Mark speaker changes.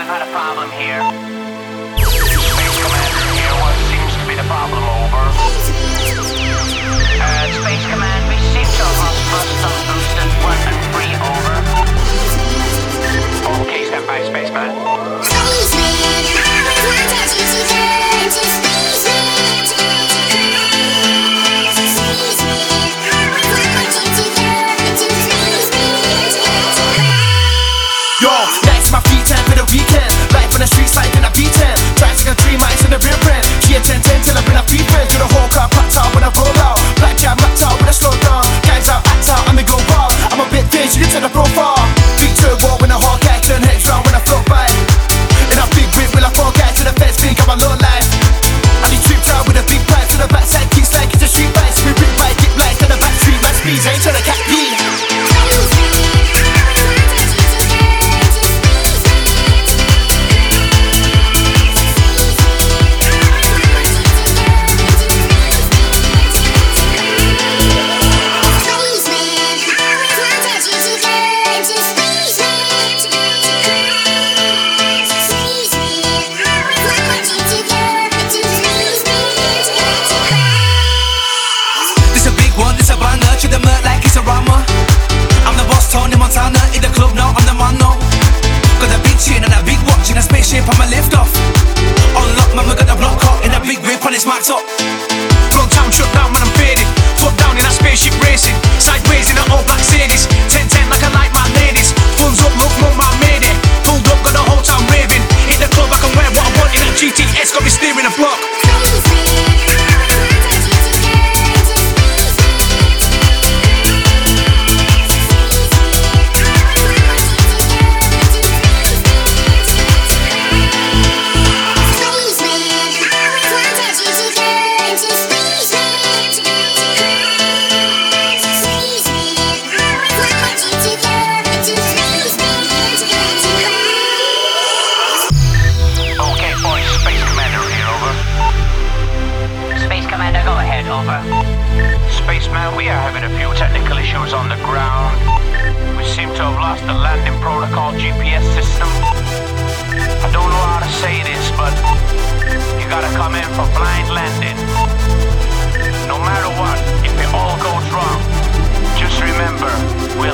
Speaker 1: we've had a problem here. Space Commander here, what seems to be the problem, over? Space Command, we seem to have lost thrust on boosters 1 and 3, over. Okay, stand by, Spaceman.
Speaker 2: Spaceman, I wanted you to get to Spaceman.
Speaker 3: My free time for the weekend. Life on the streets, life in a V10. Tricycle 3 miles in the rear end. Here 10 till I bring a free friends. Do the whole car packed out when I roll out. Black jam wrapped out when I slow down. Guys out, act out, and they go wild. I'm a bit fierce, you can tell the profile. Big turbo when a hard guy turn heads round when I float by. In a big whip, will I fall guy to the fence, think I'm a low life. And he tripped out with a big pipe to the backside, keeps like it's a street bike. We rip bike, get light to the back street, man speeds, ain't trying to catch me. In the club now, I'm the man now. Got a big chain and a big watch in a spaceship, I'ma lift off. Unlock, man, we got the block hot in a big whip and it's marked up. Blood town shut down, man, I'm faded. Foot down in a spaceship racing. Sideways in an old black Mercedes. 10-10 like I like my ladies. Funds up, look, mum, I made it. Pulled up, got the whole town raving. Hit the club, I can wear what I want in that GTS. Got me steering a block.
Speaker 1: Spaceman, we are having a few technical issues on the ground. We seem to have lost the landing protocol GPS system. I don't know how to say this, but you gotta come in for blind landing. No matter what, if it all goes wrong, just remember,